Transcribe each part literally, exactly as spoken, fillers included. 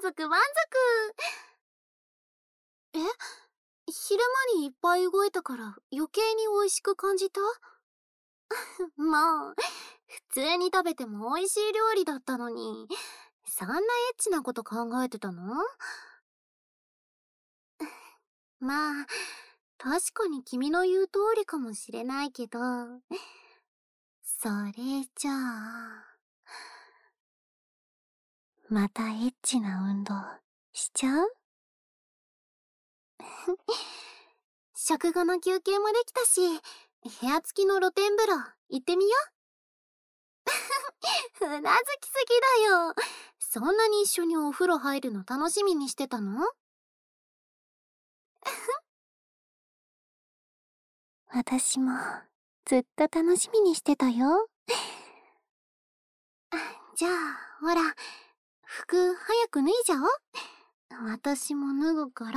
足満足。え、昼間にいっぱい動いたから余計に美味しく感じた？もう、普通に食べても美味しい料理だったのに、そんなエッチなこと考えてたの？まあ、確かに君の言う通りかもしれないけど、それじゃあ、またエッチな運動しちゃう？食後の休憩もできたし、部屋付きの露天風呂行ってみよう。うなずきすぎだよ。そんなに一緒にお風呂入るの楽しみにしてたの？私もずっと楽しみにしてたよ。じゃあ、ほら、服早く脱いじゃおう。私も脱ぐから。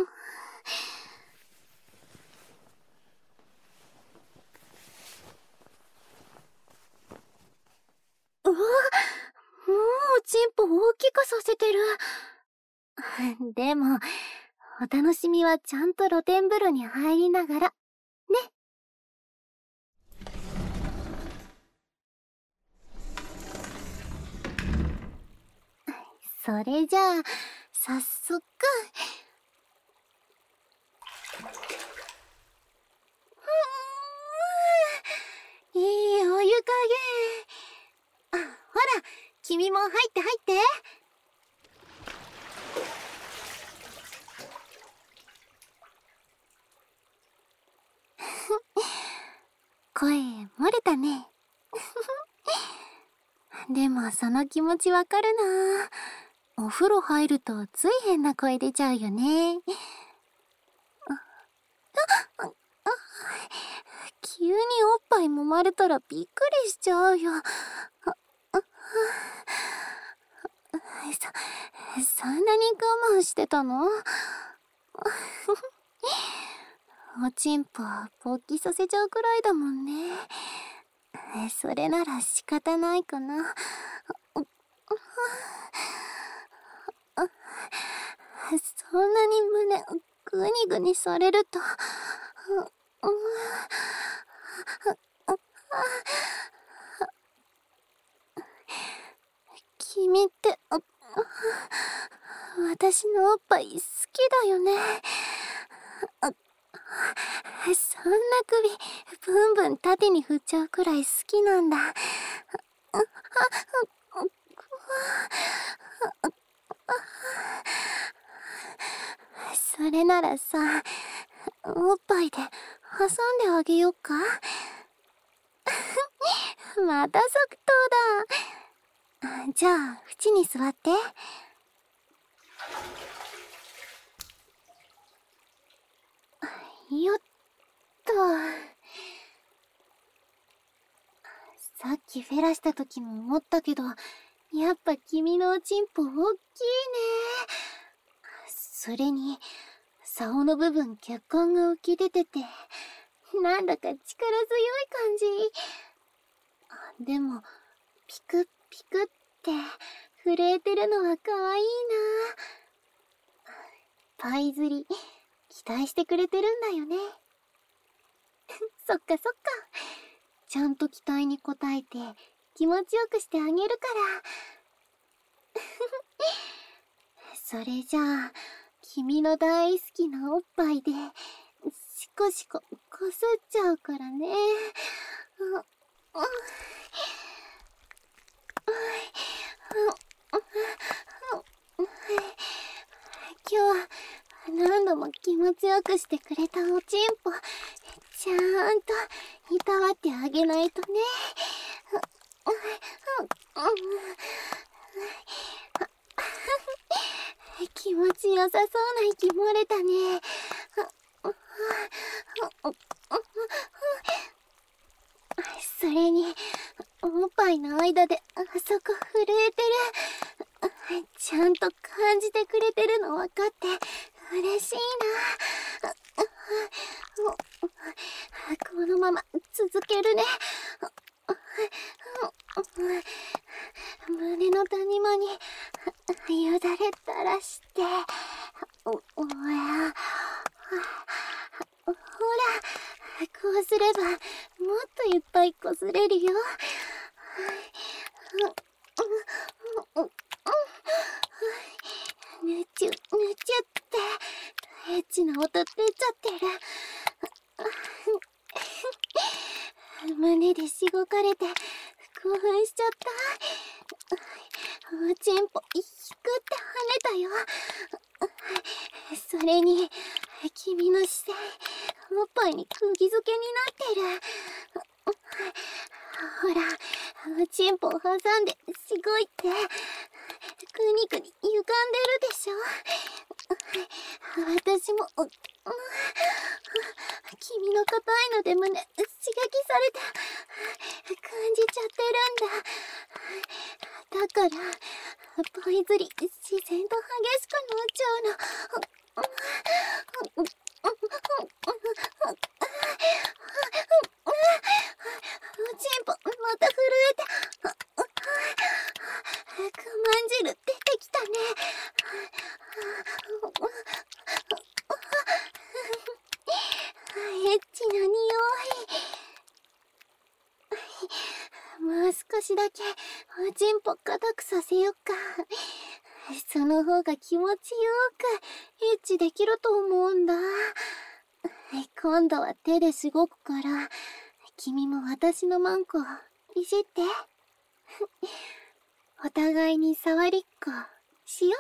うわ、もうチンポ大きくさせてる。でも、お楽しみはちゃんと露天風呂に入りながら、ね。それじゃあ、早速。いいお湯加減。あ、ほら、君も入って入って。声漏れたね。でもその気持ちわかるな。お風呂入るとつい変な声出ちゃうよね。あ、あ、あ、急におっぱい揉まれたらびっくりしちゃうよ。あ、あ、そ、そんなに我慢してたの？おちんぽ勃起させちゃうくらいだもんね。それなら仕方ないかな。そんなに胸グニグニされると、君って私のおっぱい好きだよね。そんな首ブンブン縦に振っちゃうくらい好きなんだ。それならさ、おっぱいで挟んであげようか。また即答だ。じゃあ縁に座って。よっと。さっきフェラした時も思ったけど、やっぱ君のおちんぽ大きいね。それに、竿の部分血管が浮き出てて、なんだか力強い感じ。でも、ピクッピクって震えてるのは可愛いな。パイ釣り、期待してくれてるんだよね。そっかそっか。ちゃんと期待に応えて気持ちよくしてあげるから。それじゃあ、君の大好きなおっぱいでシコシコこすっちゃうからね。今日は何度も気持ちよくしてくれたおちんぽ、ちゃんといたわってあげないとね。気持ちよさそうな息漏れたね。それに、おっぱいの間であそこ震えてる。ちゃんと感じてくれてるの分かって嬉しいな。このまま続けるね。胸の谷間によだれ垂らして、お、おや、ほら、こうすればもっといっぱいこすれるよ。ぬちゅぬちゅってエッチな音出ちゃってる。胸でしごかれて興奮しちゃった。おちんぽひくって跳ねたよ。それに君の視線、おっぱいに釘付けになってる。ほら、おちんぽを挟んでしごいて、くにくに歪んでるでしょ。私も、君の硬いので胸刺激されて感じちゃってるんだ。だからパイ釣り自然と激しくなっちゃうの。おちんぽまた震えて、くまん汁出てきたね。エッチな匂い。もう少しだけおちんぽ硬くさせよっか。その方が気持ちよくエッチできると思うんだ。今度は手でしごくから、君も私のマンコいじって。お互いに触りっこしよ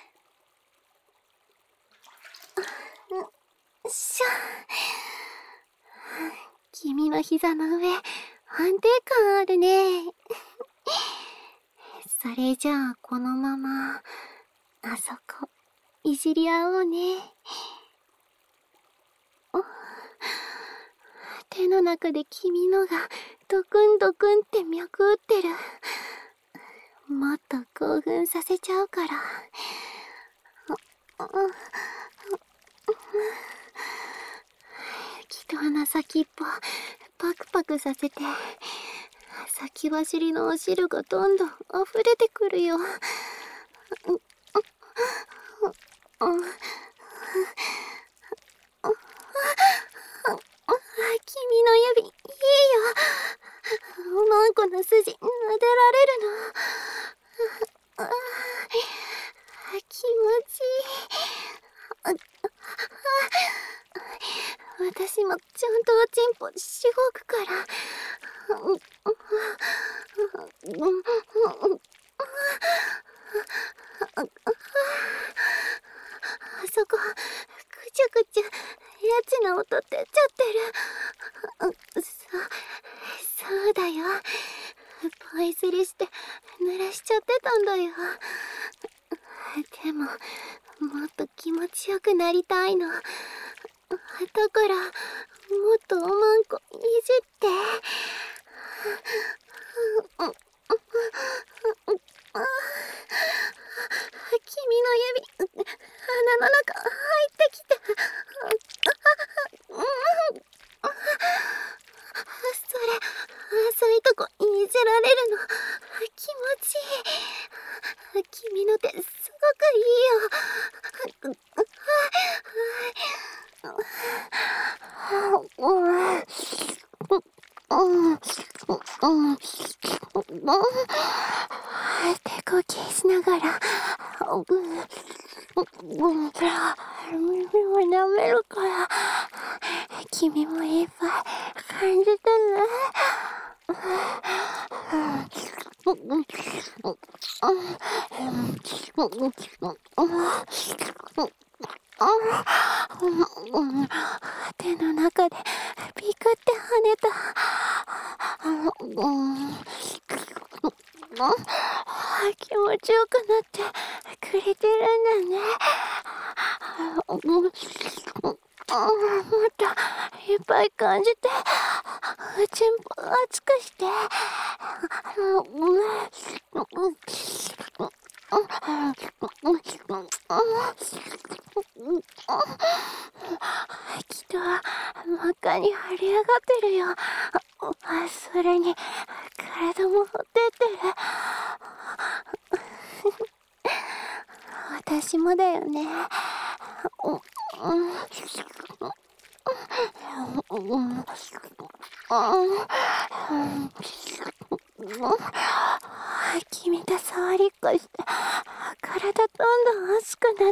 う。しょ。君の膝の上、安定感あるね。それじゃあこのまま、あそこ、いじり合おうね。手の中で君のがドクンドクンって脈打ってる。もっと興奮させちゃうから。人の先っぽパクパクさせて、先走りのお汁がどんどん溢れてくるよ。君の指いいよ。マンコの筋撫でられるの。気持ちいい。私もちゃんとおちんぽしごくから。あそこ、くちゅくちゅエッチな音出ちゃってる。そ、そうだよ。ポイすりして濡らしちゃってたんだよ。でも、もっと気持ちよくなりたいの。だから、もっとおまんこいじって。君の指、鼻の中入ってきて。それ、浅いとこいじられるの気持ちいい。君の手すごくいいよ。手こきしながら耳を舐めるから君もいっぱい感じてね。手の中でピクって跳ねた。気持ちよくなってくれてるんだね。もっといっぱい感じて、おちんぽ熱くして。きっと真っ赤に張り上がってるよ。それに体もほってってる。私私もだよね。君と触りっこして体どんどん熱くなって、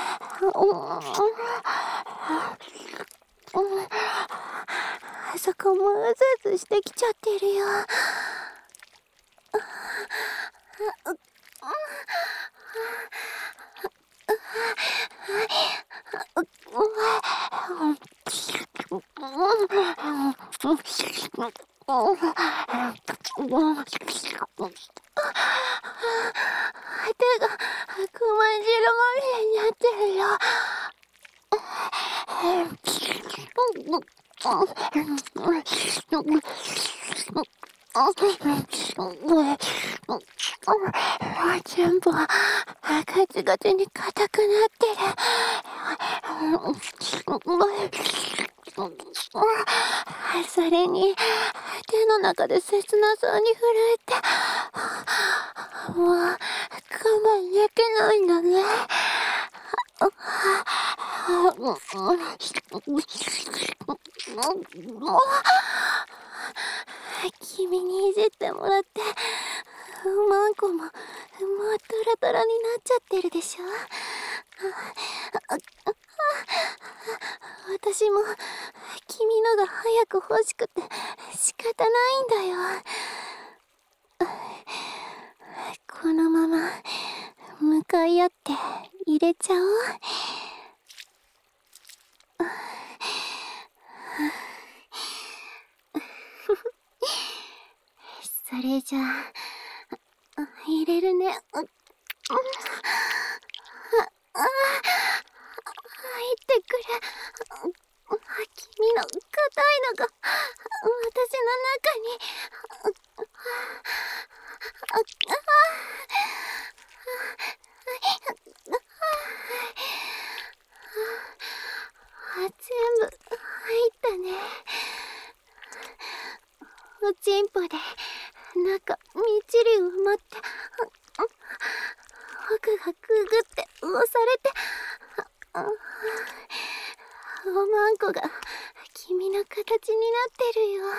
あそこもうずうずしてきちゃってるよ。手がくま汁まみれになってるよ。全部ガチガチに硬くなってる。それに手の中で切なそうに震えて、もう我慢できないんだね。君にいじってもらってマンコももうトラトラになっちゃってるでしょ。私も君のが早く欲しくて仕方ないんだよ。このまま向かい合って入れちゃおう。それじゃあ入れるね。入ってくれ。君の硬いのが私の中に。全部入ったね。おちんぽで中みっちり埋まって、奥がくぐって押されて、おまんこが君の形になってるよ。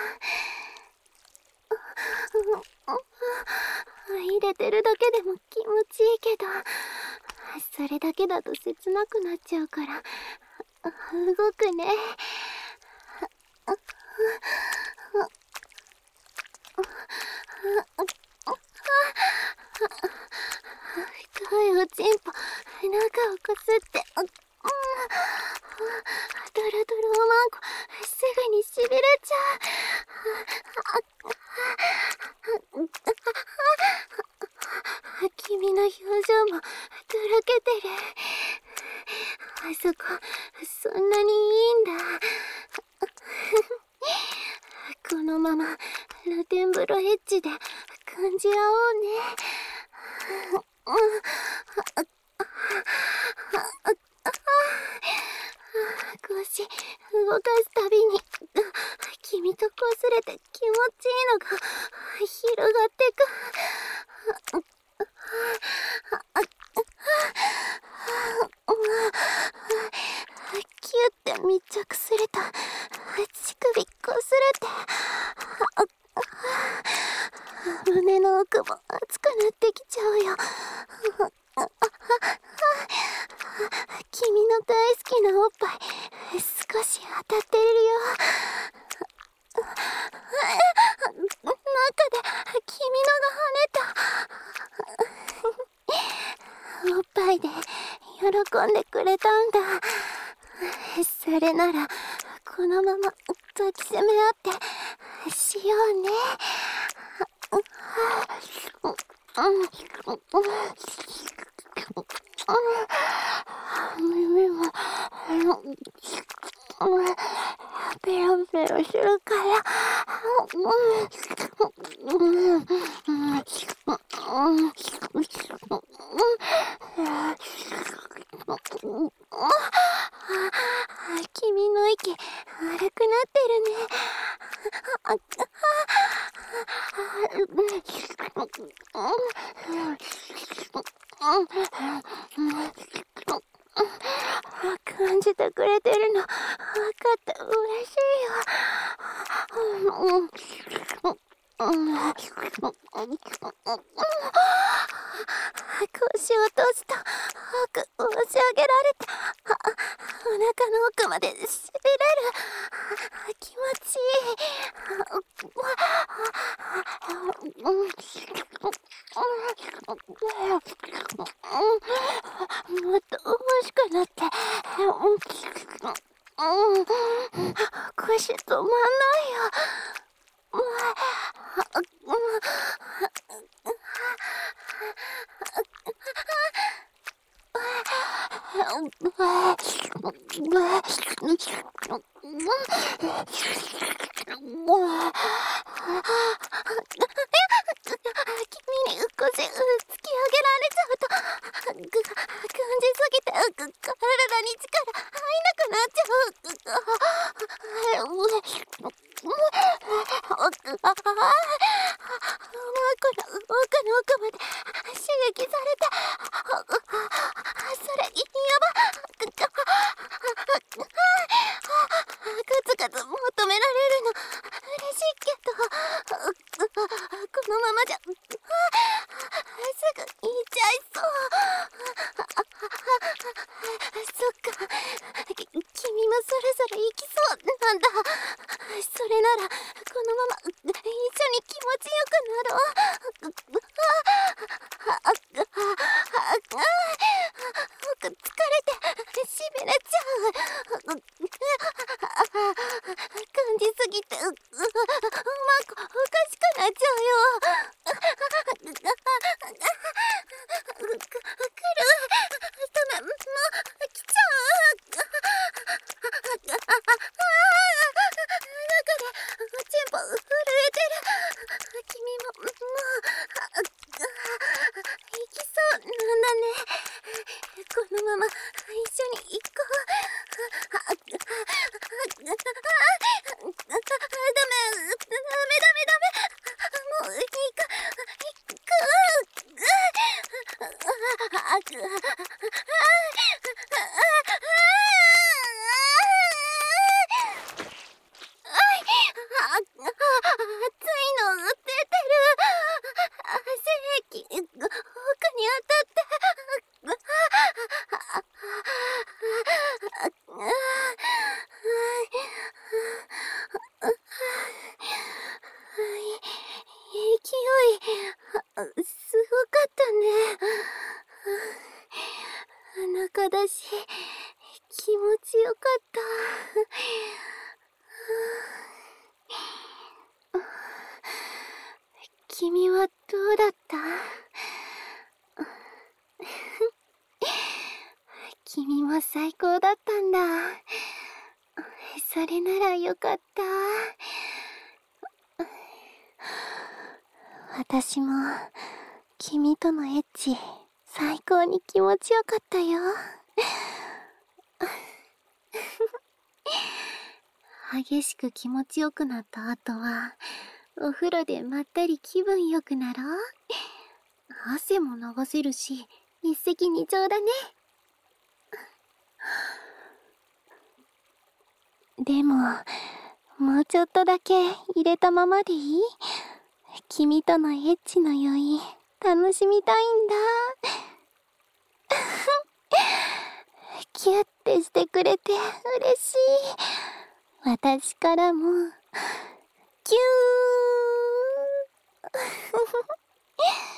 入れてるだけでも気持ちいいけど、それだけだと切なくなっちゃうから動くね。深いおちんぽ中をこすって、ドロドロおまんこすぐにしびれちゃう。君の表情もとろけてる。あそこそんなにいいんだ。このまま露天風呂エッチで感じ合おうね。腰動かすたびに君とこすれて気持ちいいのが広がってく。キュッて密着すると乳首こすれて胸の奥も熱くなってきちゃうよ。君の大好きなおっぱい少し当たってるよ。中で君のが跳ねた。おっぱいで喜んでくれたんだ。それならこのまま抱きしめ合ってしようね。耳もペロペロするから君の息荒くなってるね。 感じてくれてるの分かった。嬉しいよ。腰を閉じた奥押し上げられて、お腹の奥までしびれる。気持ちいい。もっと欲しくなって、腰止まんないよ。君に少し突き上げられちゃうと、感じすぎて体に力入んなくなっちゃう。奥の奥の奥まで刺激されて、それやば。ガツガツ求められるの嬉しいけど、このままじゃすぐ行っちゃいそう。そっか、き君もそろそろ行きそうなんだ。それならこのまま一緒に気持ちよくなろう。疲れてしびれちゃう。感じすぎてうまくおかしくなっちゃうよ。来る。ダメ、もう来ちゃう。中でチンポ震えてる。君ももう行きそうなんだね。このまま一緒に行こう。ダメ、ダメ、ダメ、ダメ。もう行く、行く。熱いの出てる。精液奥に当たって勢いすごかったね。裸だし気持ちよかった。君はどうだった？君も最高だったんだ。それならよかった。私も君とのエッチ最高に気持ちよかったよ。激しく気持ちよくなった後はお風呂でまったり気分よくなろう。汗も流せるし一石二鳥だね。でももうちょっとだけ入れたままでいい？君とのエッチの余韻楽しみたいんだ。キュッてしてくれて嬉しい。私からもキュー